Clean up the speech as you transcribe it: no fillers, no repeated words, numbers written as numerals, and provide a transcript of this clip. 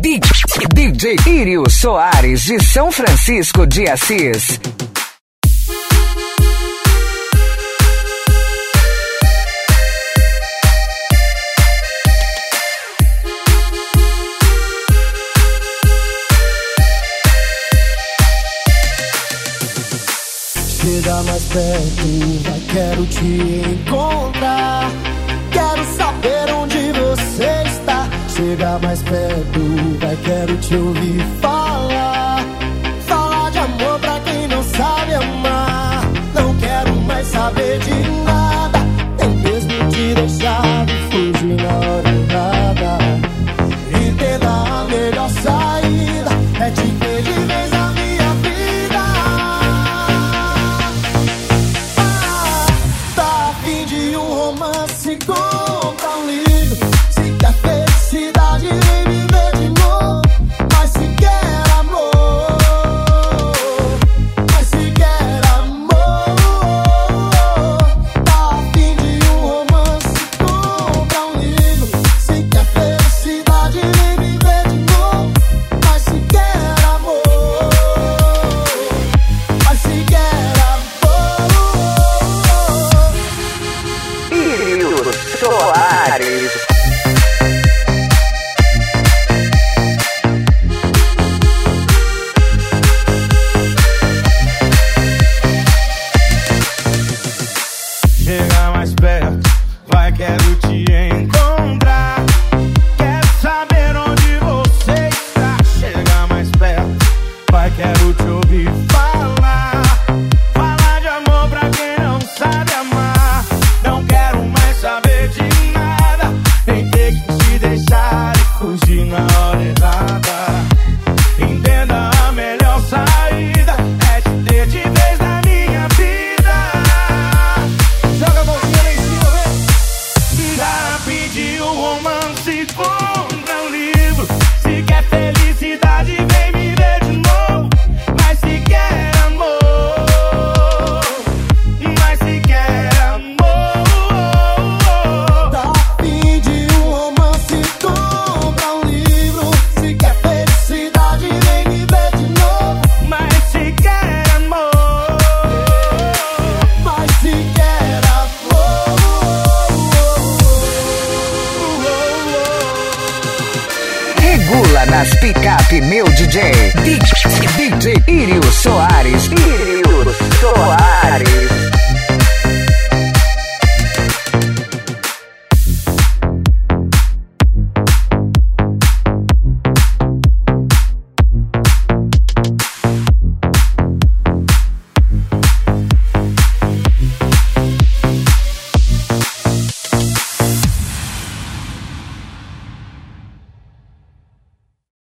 DJ Írio Soares de São Francisco de Assis. Chega mais perto, vai, quero te encontrar. Quero saber onde você está. Chega mais perto, vai, quero te ouvir falar. Falar de amor pra quem não sabe amar. Não quero mais saber de nada, nem mesmo te deixar de fugir na hora errada. Entenda, a melhor saída é te ver de vez na minha vida. Tá a fim de um romance, compra um livro. Se quer felicidade, vem viver de novo. Mas se quer amor, mas se quer amor, tá a fim de um romance, compra um livro. Se quer felicidade, vem viver de novo. Mas se quer amor, mas se quer amor. Írio Soares. Chega mais perto, vai, quero te encontrar. Quero saber onde você está. Chega mais perto, vai, quero te ouvir falar. Falar de amor pra quem não sabe amar. Não quero mais saber de nada, nem ter que te deixar e fugir na hora errada. Entenda, a melhor saída é te ter de vez na minha vida. Joga a mãozinha lá em cima, vem. Dá pedir um romance, compra um livro. Se quer felicidade, vem viver de novo. Mas se quer amor, mas se quer amor. Tá a fim de um romance, compra um livro. Se quer felicidade, vem viver de novo. Mas se quer amor, Mas se quer amor, Regula nas picape, meu DJ. DJ Írio Soares. Írio